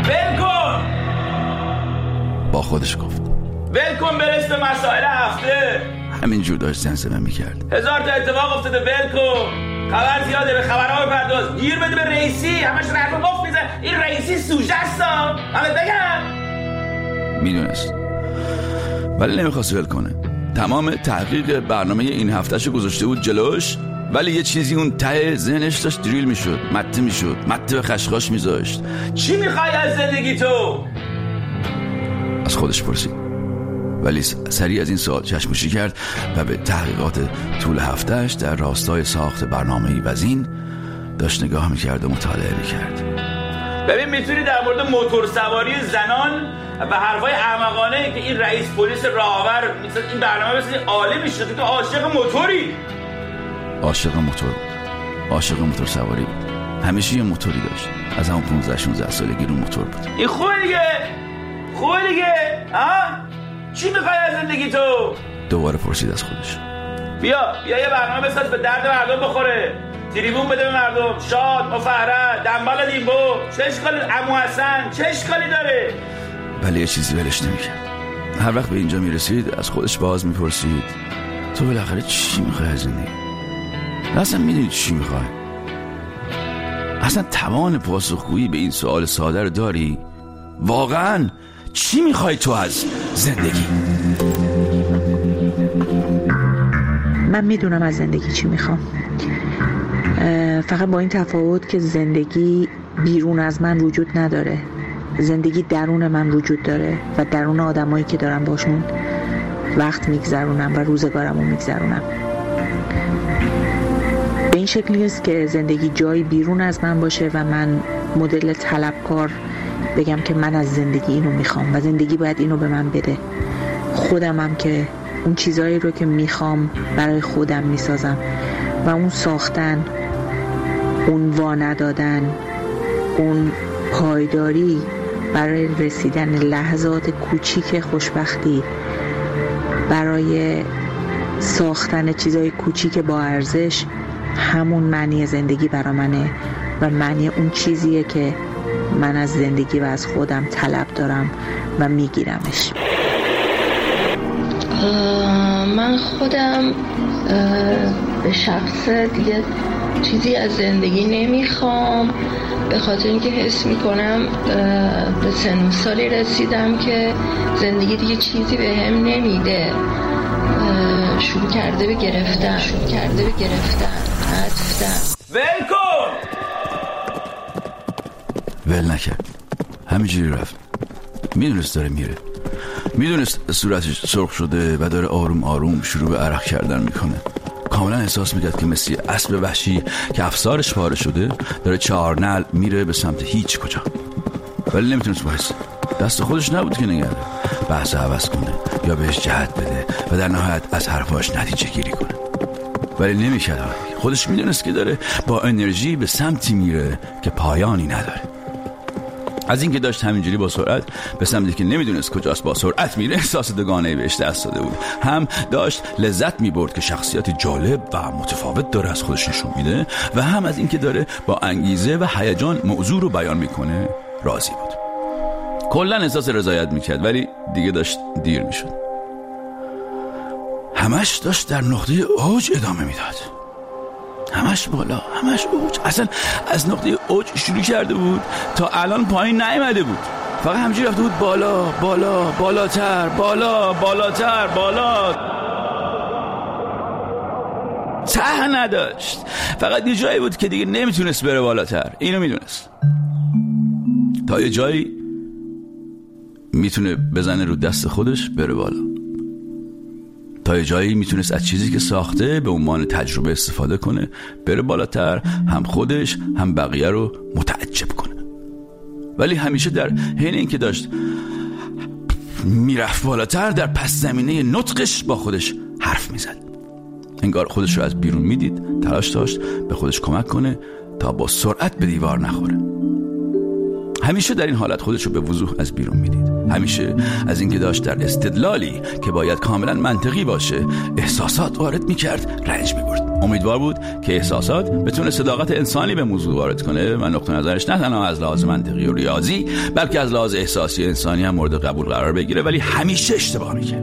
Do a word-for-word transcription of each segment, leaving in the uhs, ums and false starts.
ول کن. با خودش گفت ول کن برس به مسائل هفته. همینجور داشت زمزمه میکرد. هزار تا اتفاق افتاده، ول کن. خبر زیاده، به خبرها بپرداز. گیر بده به رئیسی، همش رفت و گفت میزن. این رئیسی سوژه است. من بگم میدونست ولی نمیخواست ول کنه. تمام تحقیق برنامه این هفتهشو گذاشته بود جلوش، ولی یه چیزی اون ته ذهنش داشت دریل میشد، مته میشد، مته به خشخاش میذاشت. چی میخوای از زندگی تو؟ از خودش پرسید، ولی سریع از این سوال چشم‌پوشی کرد و به تحقیقات طول هفتهش در راستای ساخت برنامه‌ای وزین داشت نگاه میکرد و مطالعه میکرد. ببین میتونی در مورد موتور سواری زنان و حرفای احمقانه که این رئیس پلیس راهور مثلا این برنامه بسید عالی میشه که تو عاشق موتوری. عاشق موتور بود، عاشق موتور سواری بود. همیشه یه موتوری داشت، از همون پانزده شانزده سالگی رو موتور بود. این خوبه دیگه، خوبه دیگه. ها چی میخوای از زندگی تو؟ دوباره پرسید از خودش. بیا بیا یه برنامه بساز به درد مردم بخوره، تریبون بده به مردم، شاد، مفرح، دنبال دیمبو. چه اشکالی عمو حسن، چه اشکالی داره؟ ولی یه چیزی ولش نمیکرد. هر وقت به اینجا میرسید از خودش باز میپرسید تو بالاخره چی میخوای از زندگی؟ اصلا میدونی چی میخوای؟ اصلا توان پاسخگویی به این سوال ساده رو داری؟ واقعا چی میخوای تو از زندگی؟ من میدونم از زندگی چی میخوام، فقط با این تفاوت که زندگی بیرون از من وجود نداره، زندگی درون من وجود داره و درون آدمایی که دارم باشون وقت میگذرونم و روزگارمو میگذرونم. به این شکل نیست که زندگی جایی بیرون از من باشه و من مدل طلبکار بگم که من از زندگی اینو میخوام و زندگی باید اینو به من بده. خودمم که اون چیزایی رو که میخوام برای خودم میسازم و اون ساختن، اون واندادن، اون پایداری برای رسیدن لحظات کوچیک خوشبختی، برای ساختن چیزای کوچیک با ارزش، همون معنی زندگی برا منه و معنی اون چیزیه که من از زندگی و از خودم طلب دارم و میگیرمش. من خودم به شخص دیگه چیزی از زندگی نمیخوام، به خاطر اینکه حس میکنم به سن و سالی رسیدم که زندگی دیگه چیزی به هم نمیده. شروع کرده به گرفتن شروع کرده به گرفتن عطفتن. ول کن. ول نکرد، همینجوری رفت. میدونست داره میره، میدونست صورتش سرخ شده و داره آروم آروم شروع به عرق کردن میکنه. کاملا احساس میکرد که مثل اسب وحشی که افسارش پاره شده داره چهارنعل میره به سمت هیچ کجا، ولی نمیتونست وایسه. دست خودش نبود که نگرده بحث عوض کنه یا بهش جهت بده و در نهایت از حرفاش نتیجه گیری کنه، ولی نمیکرد. خودش میدونست که داره با انرژی به سمتی میره که پایانی نداره. از اینکه داشت همینجوری با سرعت به سمتی که نمیدونست کجاست با سرعت میره احساس دوگانه‌ای بهش دست داده بود. هم داشت لذت میبرد که شخصیت جالب و متفاوت داره از خودش نشون میده و هم از اینکه داره با انگیزه و هیجان موضوع رو بیان میکنه راضی بود. کلا احساس رضایت میکرد، ولی دیگه داشت دیر میشد. همش داشت در نقطه اوج ادامه میداد، همش بالا، همش اوج. اصلا از نقطه اوج شروع کرده بود تا الان پایین نیامده بود، فقط همینجوری رفته بود بالا بالا بالاتر بالا بالاتر بالا. ته نداشت، فقط یه جایی بود که دیگه نمیتونست بره بالاتر. اینو میدونست تا یه جایی میتونه بزنه رو دست خودش بره بالا، تا یه جایی میتونست از چیزی که ساخته به عنوان تجربه استفاده کنه بره بالاتر، هم خودش هم بقیه رو متعجب کنه. ولی همیشه در حین این که داشت میرفت بالاتر، در پس زمینه نطقش با خودش حرف میزد. انگار خودش رو از بیرون میدید، تلاش داشت به خودش کمک کنه تا با سرعت به دیوار نخوره. همیشه در این حالت خودش رو به وضوح از بیرون میدید. همیشه از اینکه داشت در استدلالی که باید کاملا منطقی باشه احساسات وارد میکرد رنج میبرد. امیدوار بود که احساسات بتونه صداقت انسانی به موضوع وارد کنه و نقطه نظرش نه تنها از لحاظ منطقی و ریاضی بلکه از لحاظ احساسی انسانی هم مورد قبول قرار بگیره، ولی همیشه اشتباه میکرد.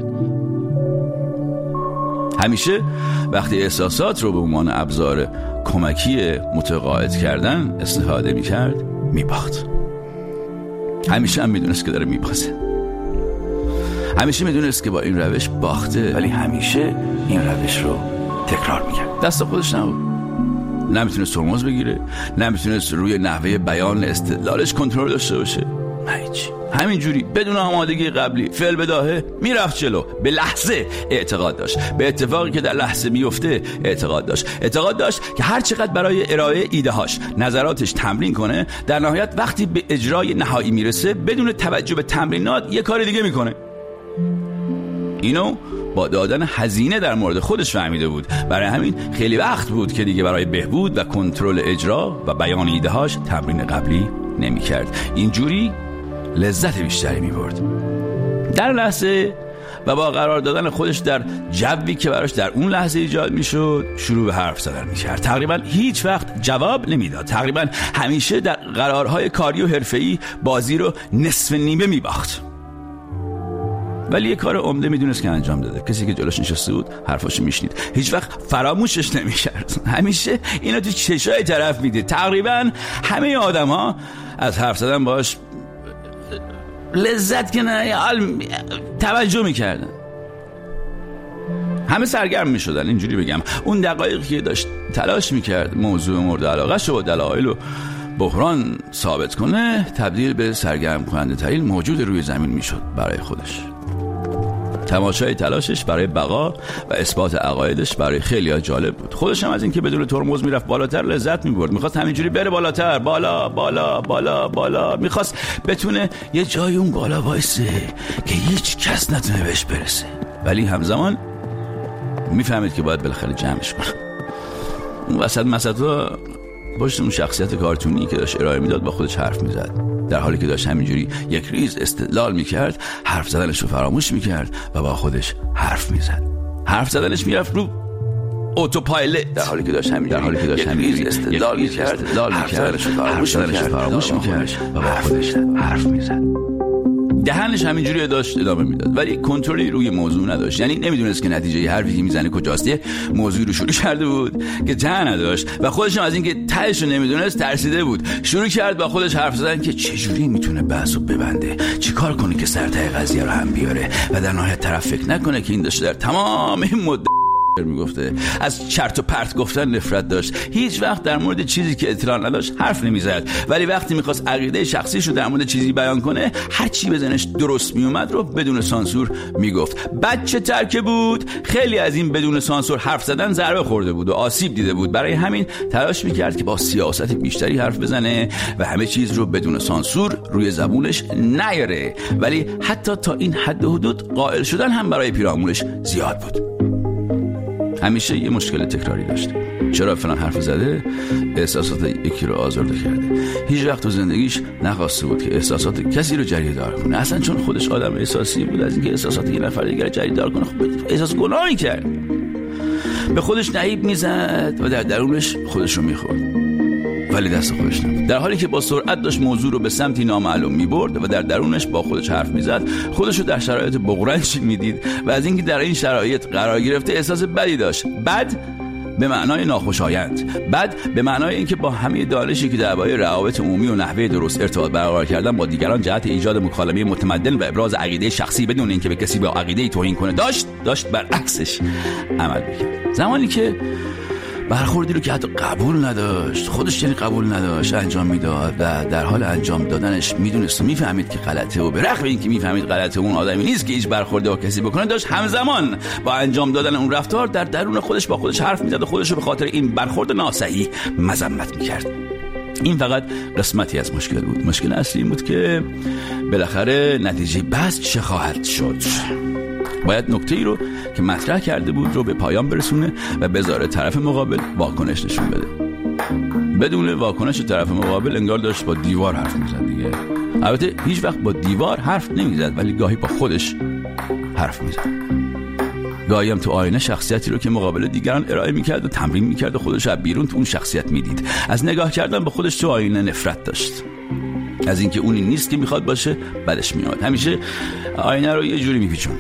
همیشه وقتی احساسات رو به عنوان ابزار کمکی متقاعد کردن استفاده میکرد میباخت. همیشه هم میدونست که داره میبازه. همیشه میدونست که با این روش باخته، ولی همیشه این روش رو تکرار میکرد. دست خودش نبود. نمیتونست ترمز بگیره، نمیتونست روی نحوه بیان استدلالش کنترل داشته باشه. هیچ. همینجوری بدون آمادگی قبلی فعل بداهه میرفت جلو. به لحظه اعتقاد داشت، به اتفاقی که در لحظه میفته اعتقاد داشت. اعتقاد داشت که هر چقدر برای ارائه ایده هاش نظراتش تمرین کنه، در نهایت وقتی به اجرای نهایی میرسه بدون توجه به تمرینات یه کار دیگه میکنه. اینو با دادن هزینه در مورد خودش فهمیده بود. برای همین خیلی وقت بود که دیگه برای بهبود و کنترل اجرا و بیان ایده هاش تمرین قبلی نمی کرد. اینجوری لذت بیشتری می برد. در لحظه و با قرار دادن خودش در جوی که براش در اون لحظه ایجاد می شد شروع به حرف زدن می کرد. تقریبا هیچ وقت جواب نمی داد. تقریبا همیشه در قرارهای کاری و حرفه‌ای بازی رو نصف نیمه می باخت. ولی یه کار عمده میدونست که انجام داده. کسی که جلوش نشسته بود حرفاشو میشنید، هیچ وقت فراموشش نمیکرد. همیشه اینو تو چشای طرف میدید. تقریبا همه آدم‌ها از حرف زدن باش لذت که نه توجه میکردن. همه سرگرم میشدن. اینجوری بگم اون دقایقی که داشت تلاش میکرد موضوع مورد علاقه‌شو و دلایل و بحران ثابت کنه تبدیل به سرگرم کننده ترین موجود روی زمین میشد برای خودش. تماشای تلاشش برای بقا و اثبات عقایدش برای خیلی‌ها جالب بود. خودش هم از اینکه بدون ترمز میرفت بالاتر لذت میبرد. میخواست همینجوری بره بالاتر، بالا بالا بالا بالا. میخواست بتونه یه جای اون بالا وایسه که هیچ کس نتونه بهش برسه، ولی همزمان میفهمید که باید بالاخره جمعش کنه. اون وسط مسطا پشت اون شخصیت کارتونی که داشت ارائه میداد با خودش حرف میزد. در حالی که داشت همینجوری یک ریز استدلال میکرد، حرف زدنش رو فراموش میکرد و با خودش حرف میزد. حرف زدنش میرفت رو اتوپایلوت. در حالی که داشت همینجوری در حالی که داشت همینجوری استدلال میکرد، استدلال میکرد، فراموش میکرد، فراموش میکرد و با خودش حرف میزد. دهنش همینجوری داشت ادامه میداد، ولی کنترلی روی موضوع نداشت. یعنی نمیدونست که نتیجه حرفی که میزنه کجاست. موضوعی رو شروع کرده بود که ته نداشت و خودش هم از اینکه تهش رو نمیدونست ترسیده بود. شروع کرد با خودش حرف زدن که چجوری میتونه بحثو ببنده، چیکار کنه که سر ته قضیه رو هم بیاره و در نهایت طرف فکر نکنه که این داشته در تمام این مدت میگفته. از چرت و پرت گفتن نفرت داشت. هیچ وقت در مورد چیزی که اطلاع نداشت حرف نمیزد، ولی وقتی میخواست عقیده شخصیش رو در مورد چیزی بیان کنه هر چی بزنش درست میومد رو بدون سانسور میگفت. بچه ترکه بود. خیلی از این بدون سانسور حرف زدن ضربه خورده بود و آسیب دیده بود. برای همین تلاش میکرد که با سیاست بیشتری حرف بزنه و همه چیز رو بدون سانسور روی زبونش نیاره، ولی حتی تا این حد و حدود قائل شدن هم برای پیرامونش زیاد بود. همیشه یه مشکل تکراری داشت. چرا فلان حرف زده؟ احساسات یکی رو آزرده کرده. هیچ وقت تو زندگیش نخواسته بود که احساسات کسی رو جریدار کنه، اصلا چون خودش آدم احساسی بود. از اینکه احساسات یه نفر دیگر جریدار کنه خب احساس گناه می‌کرد. به خودش نهیب میزد و در درونش خودش رو میخورد، ولی دست خودش نبود. در حالی که با سرعت داشت موضوع رو به سمتی نامعلوم میبرد و در درونش با خودش حرف میزد، خودش رو در شرایط بغرنج میدید و از اینکه در این شرایط قرار گرفته احساس بدی داشت. بد به معنای ناخوشایند، بد به معنای اینکه با همه دانشی که درباره روابط عمومی و نحوه درست ارتباط برقرار کردن با دیگران جهت ایجاد مکالمه متمدن و ابراز عقیده شخصی بدون اینکه به کسی با عقیده توهین کنه داشت داشت برعکسش عمل میکرد. زمانی که برخوردی رو که حتی قبول نداشت، خودش یعنی قبول نداشت، انجام میداد و در حال انجام دادنش میدونست و میفهمید که غلطه و به رغم اینکه میفهمید غلطه اون آدمی نیست که هیچ برخوردی با کسی بکنه، داشت همزمان با انجام دادن اون رفتار در درون خودش با خودش حرف میزد و خودش رو به خاطر این برخورد ناصحیح مذمت میکرد. این فقط قسمتی از مشکل بود. مشکل اصلی این بود که بالاخره نتیجه بحث چه خواهد شد. باید نکته‌ای رو که مطرح کرده بود رو به پایان برسونه و بذاره طرف مقابل واکنش نشون بده. بدون واکنش طرف مقابل انگار داشت با دیوار حرف میزد دیگه. البته هیچ وقت با دیوار حرف نمیزد، ولی گاهی با خودش حرف میزد. گاهی هم تو آینه شخصیتی رو که مقابل دیگران ارائه میکرد و تمرین میکرد و خودش از بیرون تو اون شخصیت میدید. از نگاه کردن به خودش تو آینه نفرت داشت، از اینکه اونی نیست که میخواد باشه بدش میاد. همیشه آینه رو یه جوری میپیچوند،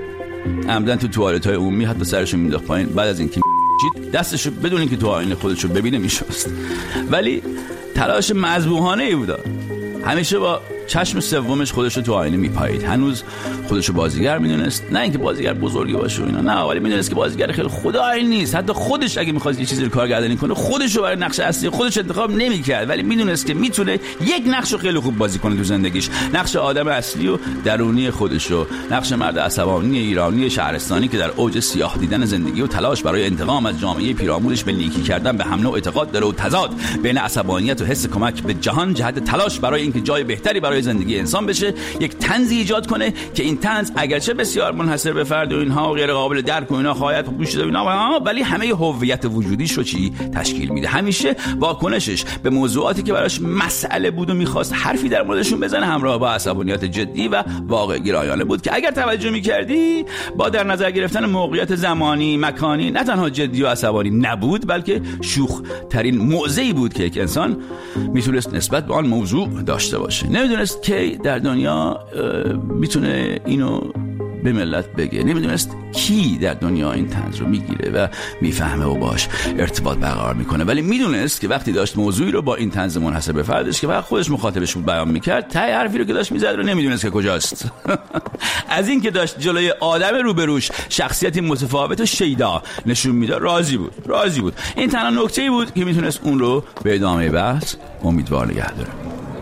عمدن تو توالت‌های عمومی حتی سرشو مینداخت پایین، بعد از اینکه دستشو بدون اینکه تو آینه خودشو ببینه میشست. ولی تلاش مذبوحانه‌ای بود. همیشه با چشم سومش خودشو تو آینه میپایید. هنوز خودشو بازیگر میدونست، نه اینکه بازیگر بزرگی باشه و اینا، نه، ولی میدونست که بازیگر خیلی خدایی نیست. حتی خودش اگه می‌خواست یه چیزی رو کارگردانی کنه خودشو برای نقش اصلی خودش انتخاب نمی‌کرد، ولی میدونست که میتونه یک نقشو خیلی خوب بازی کنه تو زندگیش، نقش آدم اصلی و درونی خودشو، نقش مرد عصبانی ایرانی شهرستانی که در اوج سیاه دیدن زندگی و تلاش برای انتقام از جامعه پیرامونش به نیکی کردن به هم نوع اعتقاد داره و تضاد بین عصبانیت و حس کمک به جهان جهت تلاش برای اینکه جای بهتری برای زندگی انسان بشه، یک طنزی ایجاد کنه که این طنز اگرچه بسیار منحصر به فرد و اینها و غیر قابل درک و اینا خواهد گوش داد اینا، ولی همه هویت وجودیش رو چی تشکیل میده. همیشه واکنشش به موضوعاتی که براش مسئله بود و میخواست حرفی در موردشون بزنه همراه با عصبانیت جدی و واقع گرایانه بود که اگر توجه میکردی با در نظر گرفتن موقعیت زمانی مکانی نه تنها جدی و عصبانی نبود، بلکه شوخ ترین موضعی بود که یک انسان میتونست نسبت به آن موضوع داشته باشه. نمیدونست که در دنیا میتونه اینو به ملت بگه، نمیدونست کی در دنیا این طنز رو میگیره و میفهمه و باش ارتباط برقرار میکنه، ولی میدونست که وقتی داشت موضوعی رو با این طنز منحصر به فردش که فقط خودش مخاطبش بود بیان میکرد، ته حرفی رو که داشت میزد رو نمیدونست که کجاست. از این که داشت جلوی آدم روبروش شخصیتی متفاوت و شیدا نشون میداد راضی بود راضی بود. این تنها نکته‌ای بود که میتونست اون رو به ادامه بحث امیدوار نگه داره.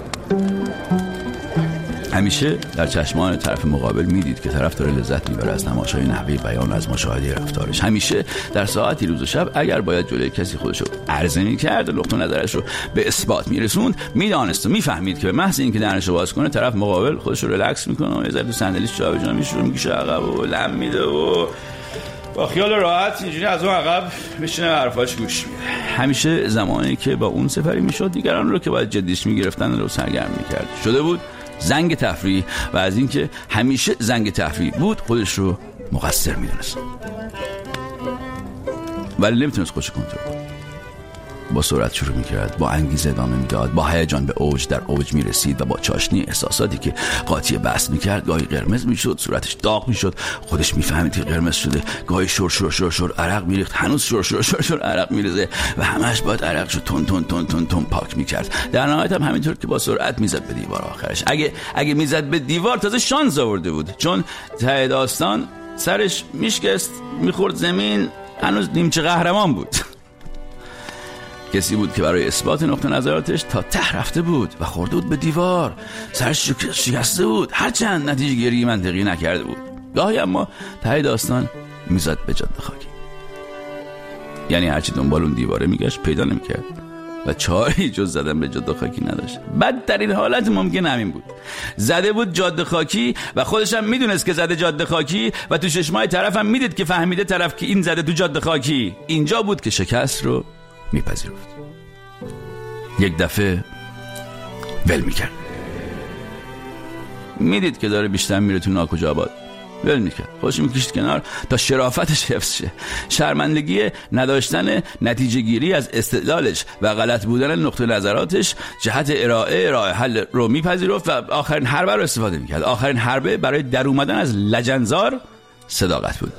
همیشه در چشمان طرف مقابل میدید که طرف داره لذت میبره از تماشای نحوه بیان، از مشاهده رفتارش. همیشه در ساعتی روز و شب اگر باید جلوی کسی خودشو عرضه میکرد و نقطه نظرش رو به اثبات میرسوند، میدانست و میفهمید که به محض اینکه دهنشو باز کنه طرف مقابل خودشو ریلکس میکنه و یه ذره تو صندلیش جابجا میشه و میکشه عقب و لم میده و با خیال راحت اینجوری از اون عقب بشینه حرفاش گوش میده. همیشه زمانی که با اون سفری میشد دیگران رو که باید جدیش میگرفتن رو سرگرم میکرد. شده بود زنگ تفریح و از اینکه همیشه زنگ تفریح بود خودش رو مقصر میدونست، ولی نمیتونست خودش کنترل کنه. با سرعت شروع میکرد، با انگیزه ادامه میداد، با هیجان به اوج در اوج میرسید و با چاشنی احساساتی که قاطی بحث میکرد گاهی قرمز میشد، صورتش داغ میشد، خودش میفهمید که قرمز شده، گاهی شور شور شور شور عرق میریخت، هنوز شور شور شور شور عرق میریزه و همش باید عرق شو تون تون تون تون تون پاک میکرد. در نهایت هم همینطور که با سرعت میزد به دیوار. آخرش اگه اگه میزد به دیوار تازه شانس آورده بود، چون ته داستان سرش میشکست میخورد زمین، هنوز نیمچه قهرمان بود. کسی بود که برای اثبات نقطه نظراتش تا ته رفته بود و خورده بود به دیوار، سرش شکسته بود، هرچند نتیجه گیری منطقی نکرده بود. گاهی اما ته داستان میزد به جاده خاکی، یعنی هرچی دنبال اون دیواره میگشت پیدا نمیکرد و چاری جز زدن به جاده خاکی نداشت. بدترین حالت ممکن همین بود، زده بود جاده خاکی و خودش هم میدونست که زده جاده خاکی و تو چشمای طرف هم میدید که فهمیده طرف که این زده تو جاده خاکی. اینجا بود که شکست رو میپذیرفت. یک دفعه ول میکرد، میدید که داره بیشتر میره تو ناکجا آباد، ول میکرد، خودش میکشید کنار تا شرافتش حفظ شه. شرمندگی نداشتن نتیجه گیری از استدلالش و غلط بودن نقطه نظراتش جهت ارائه راه حل رو میپذیرفت و آخرین حربه رو استفاده میکرد. آخرین حربه برای در اومدن از لجنزار صداقت بود.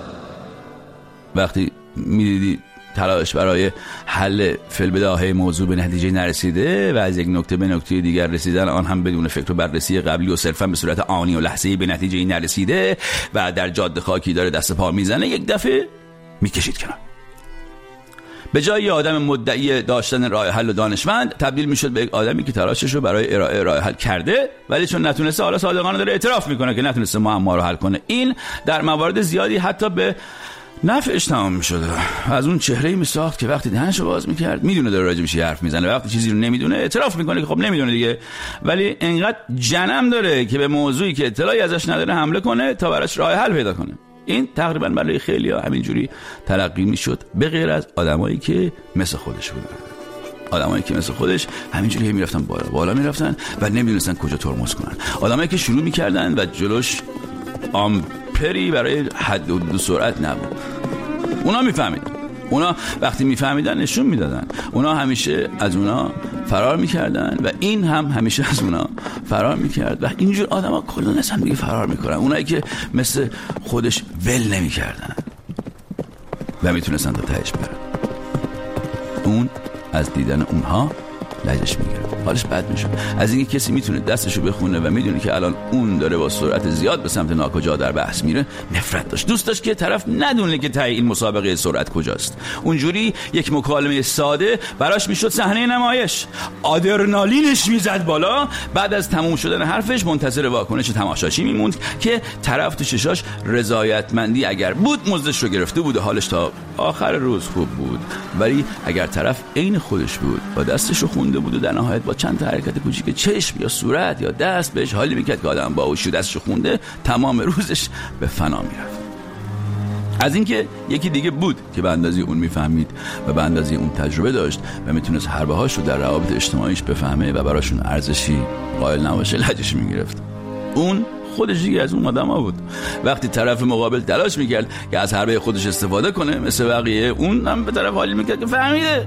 وقتی میدیدی تلاش برای حل فی‌البداهه موضوع به نتیجه نرسیده و از یک نکته به نکته دیگر رسیدن، آن هم بدون فکر و بررسی قبلی و صرفا به صورت آنی و لحظه‌ای به نتیجه نرسیده و در جاده خاکی داره دست پا میزنه، یک دفعه میکشید کنار. به جای یه آدم مدعی داشتن راه حل و دانشمند تبدیل میشد به یک آدمی که تلاشش رو برای ارائه راه حل کرده، ولی چون نتونسته حالا صادقانه داره اعتراف میکنه که نتونسته معما رو حل کنه. این در موارد زیادی حتی به نفعش تمام میشد. از اون چهره‌ای میساخت که وقتی دهنشو باز میکرد میدونه داره راجع به حرف میزنه، وقتی چیزی رو نمیدونه اعتراف میکنه که خب نمیدونه دیگه، ولی انقدر جنم داره که به موضوعی که اطلاعی ازش نداره حمله کنه تا براش راه حل پیدا کنه. این تقریبا برای خیلی‌ها همینجوری تلقی میشد، به غیر از آدمایی که مثل خودش بودن. آدمایی که مثل خودش همینجوری میرفتن بالا بالا میرفتن و نمیدونستن کجا ترمز کنن. آدمایی که شروع میکردن و جلوش آمپری برای حد و حدود سرعت نبود. اونا میفهمیدن. اونا وقتی میفهمیدن نشون میدادن. اونا همیشه از اونا فرار میکردن و این هم همیشه از اونا فرار میکرد و اینجور آدما کلا از هم دیگه فرار میکنن. اونایی که مثل خودش ول نمیکردن و میتونستن تا تهش برن. اون از دیدن اونها لجش میگیره، حالش بد میشه. از اینکه کسی میتونه دستشو بخونه و میدونه که الان اون داره با سرعت زیاد به سمت ناکجا در بحث میره نفرت داشت. دوست داشت که طرف ندونه که ته این مسابقه سرعت کجاست. اونجوری یک مکالمه ساده براش میشد صحنه نمایش. آدرنالینش میزد بالا. بعد از تموم شدن حرفش منتظر واکنش تماشاچی میموند که طرف تو چشاش رضایتمندی اگر بود مزدش رو گرفته بود و حالش تا آخر روز خوب بود. ولی اگر طرف عین خودش بود با دستشو خونده بود و در نهایت با چند تا حرکت کوچیک چشم یا صورت یا دست بهش حالی میکرد که آدم باهوشی دستشو خونده، تمام روزش به فنا میرفت. از اینکه یکی دیگه بود که به اندازه اون میفهمید و به اندازه اون تجربه داشت و میتونست حربه هاش رو در روابط اجتماعیش بفهمه و براشون ارزشی قائل نباشه، لجش میگرفت. اون خودش دیگه از اون آدما بود. وقتی طرف مقابل تلاش میکرد که از حربه خودش استفاده کنه مثل بقیه، اون هم به طرف حالی میکرد که فهمیده.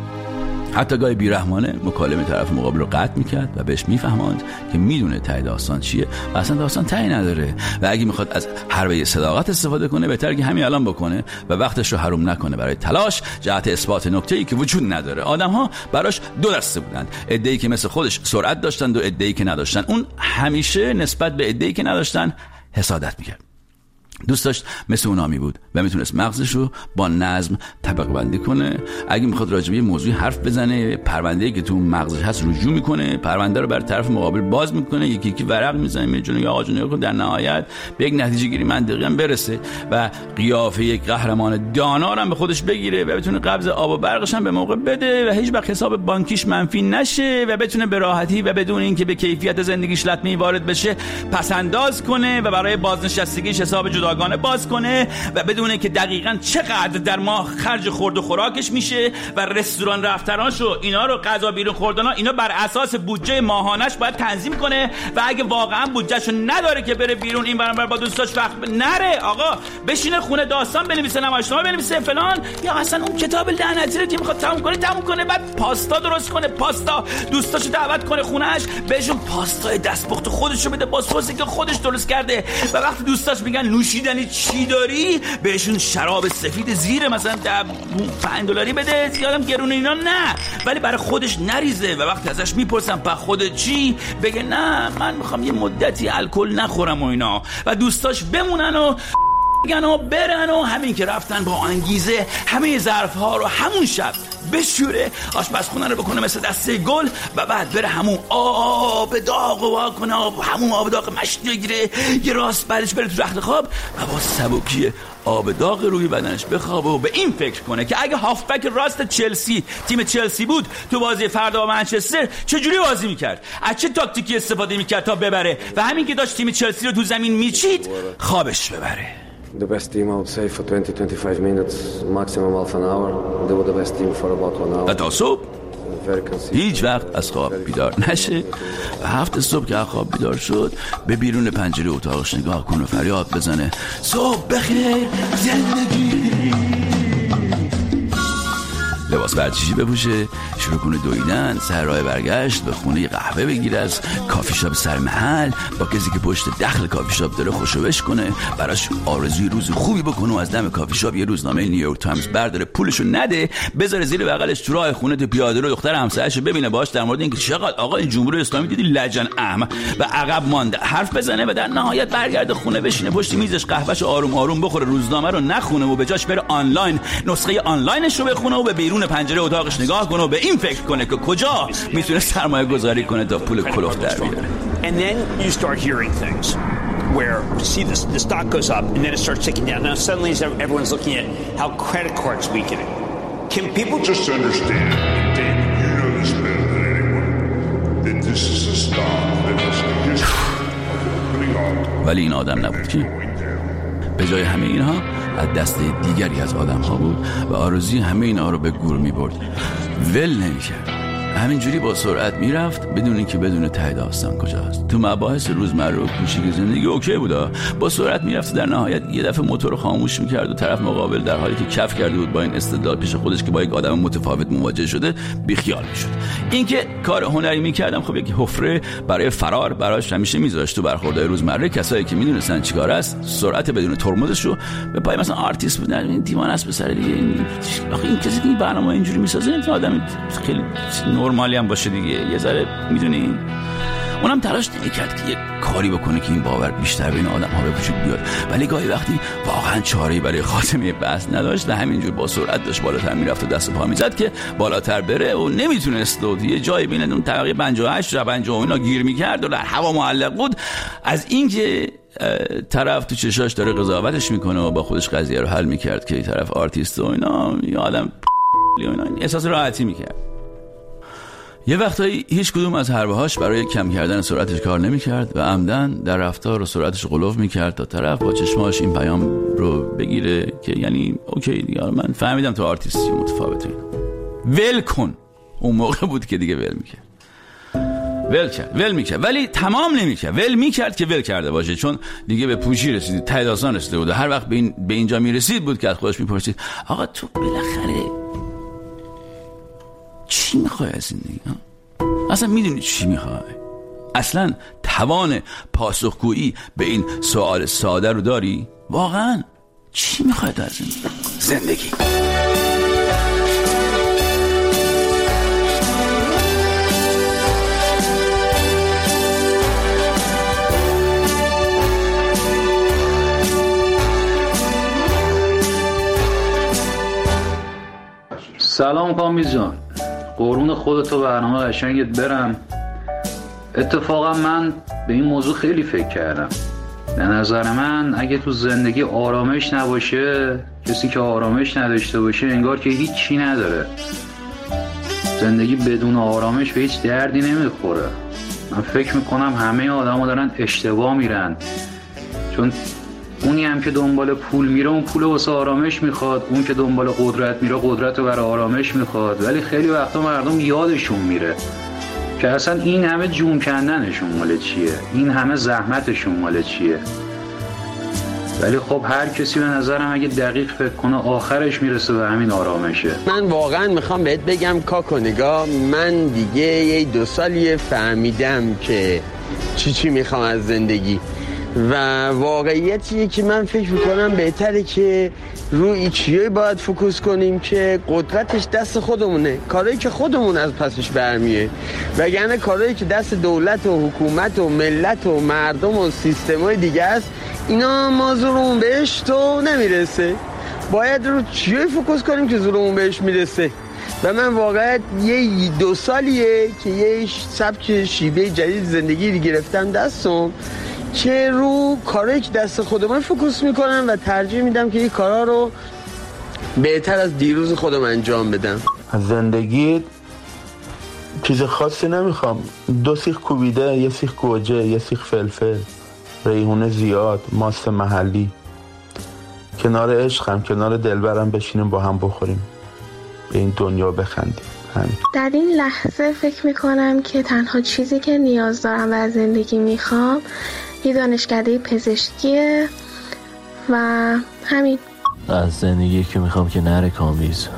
حتی گاهی بیرحمانه مکالمه طرف مقابل رو قطع میکرد و بهش میفهماند که میدونه ته داستان چیه و اصلا داستان ته نداره و اگه میخواد از حربه صداقت استفاده کنه بهتره که همین الان بکنه و وقتش رو حروم نکنه برای تلاش جهت اثبات نکته‌ای که وجود نداره. آدم‌ها براش دو دسته بودند، عده‌ای که مثل خودش سرعت داشتند و عده‌ای که نداشتن. اون همیشه نسبت به عده‌ای که نداشتن حسادت میکرد. دوست داشت مثل اونا می بود و میتونست مغزش رو با نظم طبقه بندی کنه. اگه میخواد راجع به موضوعی حرف بزنه، پرونده‌ای که تو مغزش هست رجوع میکنه، پرونده رو بر طرف مقابل باز میکنه، یکی یکی ورق میزنه، میجونه یا آقا جون در نهایت به یک نتیجه گیری منطقی هم برسه و قیافه یک قهرمان دانا هم به خودش بگیره و بتونه قبض آب و برقش هم به موقع بده و هیچ وقت حساب بانکیش منفی نشه و بتونه به راحتی و بدون اینکه به کیفیت زندگیش لطمه‌ای وارد بشه پس انداز کنه و برای بازنشستگیش حساب جداگانه باز کنه و بدونه که دقیقاً چقدر در ماه خرج خورد و خوراکش میشه و رستوران رفتناشو اینا رو غذا بیرون خوردنا اینا بر اساس بودجه ماهانش باید تنظیم کنه و اگه واقعاً بودجهشو نداره که بره بیرون این برابر با دوستاش وقت نره، آقا بشینه خونه داستان بنویسه، نمایشنامه بنویسه فلان، یا اصلا اون کتاب لعنتی رو که میخواد تموم کنه تموم کنه، بعد پاستا درست کنه، پاستا دوستاشو دعوت کنه خونه‌اش بهشون پاستای دستپخت خودشو بده با سوسی که خودش درست کرده و وقتی دوستاش میگن نوشیدنی چی داری بهشون شراب سفید زیر مثلا پنج دلاری بده، یادم گرونه اینا نه، ولی برای خودش نریزه و وقتی ازش میپرسم په خودت چی بگه نه من میخوام یه مدتی الکل نخورم و اینا و دوستاش بمونن و بگن و برن و همین که رفتن با انگیزه همه ظرف‌ها رو همون شب بشوره، آشپزخونه رو بکنه مثل دسته گل و بعد بره همون آب داغ و وا کنه، همون آب داغ مشتی بگیره، یه راست بعدش بره تو رخت خواب و با سبکی آب داغ روی بدنش بخوابه و به این فکر کنه که اگه هافبک راست چلسی تیم چلسی بود تو بازی فردا با منچستر چجوری بازی میکرد، از چه تاکتیکی استفاده میکرد تا ببره و همین که داشت تیم چلسی رو تو زمین میچید خوابش ببره. The best team I would say for twenty to twenty-five minutes, maximum half an hour. They were the best team for about one hour. تا صبح هیچ وقت از خواب بیدار نشه و هفت صبح که از خواب بیدار شد به بیرون پنجره اتاقش نگاه کنه و فریاد بزنه صبح بخیر زندگی. لباس ورزشی بپوشه، شروع کنه دویدن، سر راه برگشت به خونه قهوه بگیره، از کافی شاپ سر محل با کسی که پشت دخل کافی شاپ داره خوشوبش کنه، براش آرزوی روز خوبی بکنه و از دم کافی شاپ یه روزنامه نیویورک تایمز برداره پولشو نده بذاره زیر بغلش تو راه خونه تو پیاده رو دختر همسایه‌شو ببینه باهاش در مورد اینکه چقدر آقا این جمهوری اسلامی دیدی لجن احمق و عقب مانده حرف بزنه و در نهایت برگرده خونه بشینه پشت میزش قهوه‌شو آروم آروم بخوره، روزنامه رو نخونه و به جاش بره آنلاین نسخه آنلاینش رو بخونه و به بیرون پنجره اتاقش نگاه کنه و به این فکر کنه که کجا میتونه سرمایه گذاری کنه تا پول کلوف در بیاره. And then you start hearing things where see this the stock goes up and then it starts ticking down. Now suddenly everyone's looking at how credit cards weakening. Can people just understand, David, you know this better than anyone, that this is a stock that has a history of opening up. ولی این آدم نبود که به جای همه اینها از دسته دیگری از آدم ها بود و آرزوی همه اینها رو به گور می برد، ول نمی کرد. همینجوری با سرعت میرفت بدون اینکه بدون ته داستان کجاست. تو مباحث روزمره و کوچیک زندگی اوکی بودا، با سرعت میرفت در نهایت یه دفعه موتور رو خاموش میکرد و طرف مقابل در حالی که کف کرده بود با این استدلال پیش خودش که با یک آدم متفاوت مواجه شده بیخیال میشد. اینکه کار هنری میکردم خب یک حفره برای فرار براش همیشه میذاشت. تو برخوردهای روزمره کسایی که میدونستن چیکار است سرعت بدون ترمزش رو به پای مثلا آرتیست بودن، این دیوانه است به سر دیگه. آخه این کسی که این برنامه اینجوری میسازه این آدم خیلی نرمالی هم باشه دیگه، یه ذره میدونی. اونم تلاش نمی‌کرد که یه کاری بکنه که این باور بیشتر بین آدم‌ها به وجود بیاد، ولی گاهی وقتی واقعا چاره‌ای برای خاتمه بحث نداشت و همینجور با سرعت داشت بالاتر میرفت و دست و پا میزد که بالاتر بره و نمیتونست و یه جایی بین اون طبقه پنجاه و هشت و پنجاه و اینا گیر میکرد و در هوا معلق بود. از اینکه طرف تو چشاش داره قضاوتش میکنه و با خودش قضیه رو حل میکرد که طرف آرتیست و اینا، یه آدم اینا احساس راحتی میکرد. یه وقتایی هیچ کدوم از حربه‌هاش برای کم کردن سرعتش کار نمی‌کرد و عمدن در رفتار و سرعتش غلو می‌کرد تا طرف با چشماش این پیام رو بگیره که یعنی اوکی دیگه من فهمیدم تو آرتیستی متفاوته، ول کن. اون موقع بود که دیگه ول می‌کرد. ول کرد، ول می‌کرد، ولی تمام نمی‌کرد. ول می‌کرد که ول کرده باشه، چون دیگه به پوچی رسید، ته داستان رسیده بود. هر وقت به این به اینجا میرسید بود که از خودش می‌پرسید آقا تو بالاخره چی میخوای از زندگی؟ اصلا میدونی چی میخوای؟ اصلا توان پاسخگویی به این سوال ساده رو داری؟ واقعا چی میخوای از زندگی؟ زندگی سلام کامیز جان، قرون خودتو برنامه قشنگت برم. اتفاقا من به این موضوع خیلی فکر کردم. به نظر من اگه تو زندگی آرامش نباشه، کسی که آرامش نداشته باشه انگار که هیچی نداره. زندگی بدون آرامش به هیچ دردی نمیخوره. من فکر میکنم همه آدم ها دارن اشتباه میرن، چون اونی هم که دنبال پول میره اون پول واسه آرامش میخواد، اون که دنبال قدرت میره قدرت رو برای آرامش میخواد. ولی خیلی وقتا مردم یادشون میره که اصلا این همه جون کندنشون مال چیه، این همه زحمتشون مال چیه. ولی خب هر کسی به نظرم اگه دقیق فکر کنه آخرش میرسه به همین آرامشه. من واقعا میخوام بهت بگم کاکو نگاه، من دیگه یه دو سالیه فهمیدم که چی چی میخوام از زندگی و واقعیتیه که من فکر میکنم بهتره که روی چیه باید فوکوس کنیم که قدرتش دست خودمونه، کارهایی که خودمون از پسش برمیه، وگرنه کارهایی که دست دولت و حکومت و ملت و مردم و سیستمای دیگه است اینا ما زورمون بهش تو نمیرسه. باید رو چیه فوکوس کنیم که زورمون بهش میرسه. و من واقعا یه دو سالیه که یه سبک شیوه جدید زندگی رو گرفتم دستم که رو کارهایی که دست خودم فوکوس میکنم و ترجیح میدم که این کارها رو بهتر از دیروز خودم انجام بدم. از زندگی چیز خاصی نمیخوام، دو سیخ کوبیده، یه سیخ گوجه، یه سیخ فلفل، ریحونه زیاد، ماست محلی، کنار عشقم، کنار دلبرم بشینیم با هم بخوریم، به این دنیا بخندیم. همین. در این لحظه فکر میکنم که تنها چیزی که نیاز دارم و از زندگی میخوام یه دانشکده پزشکیه و همین. از زندگی که میخوام که نره کامبیز،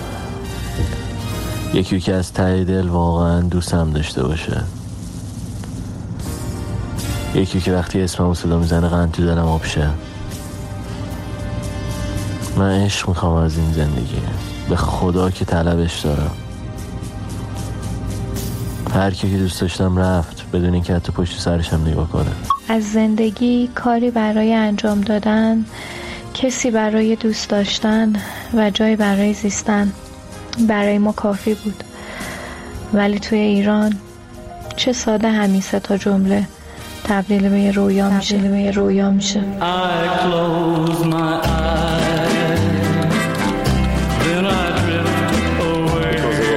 یکی که از ته دل واقعا دوستم داشته باشه، یکی که وقتی اسممو صدا میزنه قند تو دلم آب شه. من عشق میخوام از این زندگی، به خدا که طلبش دارم. هر کی که دوست داشتم رفت بدون اینکه حتی پشت سرش هم نگاه کنه. از زندگی کاری برای انجام دادن، کسی برای دوست داشتن و جایی برای زیستن برای ما کافی بود. ولی توی ایران چه ساده همین سه تا جمله تبدیل به یه رویا میشه. تبدیل به یه رویا میشه. I close my eyes, then I drift away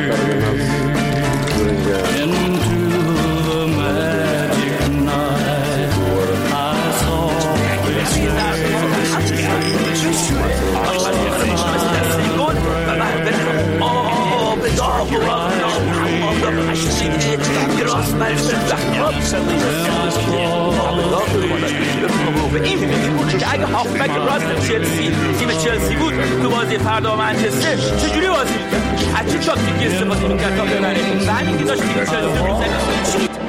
into the magic night. I saw این این بود که اگه هافبک راست چلسی تیم چلسی بود تو بازی فردا منچستر چجوری بازی می‌کرد؟ از چه تاکتیکی استفاده می‌کرد تا ببره؟ و همین که داشت تیم چلسی رو می‌زد